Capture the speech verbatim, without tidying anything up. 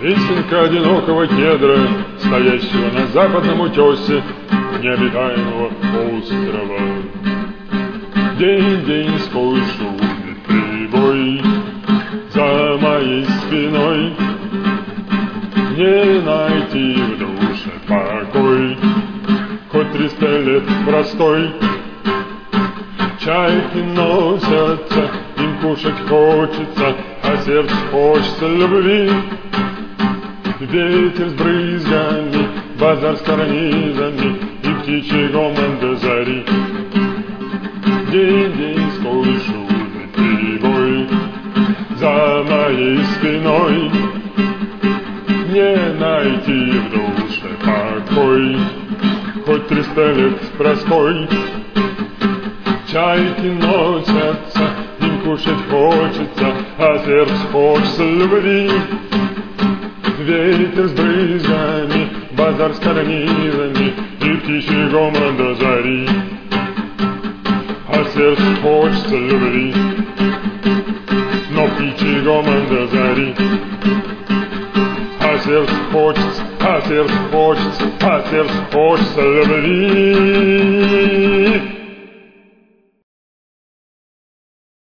Песенка одинокого кедра, стоящего на западном утесе необитаемого острова. День-день сквозь шумный прибой за моей спиной, не найти в душе покой, хоть триста лет простой. Чайки носятся, им кушать хочется, а сердцу хочется любви. Ветер с брызгами, базар с карнизами и птичий гомон до зари. День-день сквозь шумный прибой за моей спиной, не найти в душе покой, хоть триста лет простой. Чайки носятся, им кушать хочется, а сердцу хочется любви. Ветер с брызгами, базар с карнизами и птичий гомон до зари. А сердцу хочется любви, но птичий гомон до зари. А сердцу хочется, а сердцу хочется, а сердцу хочется любви.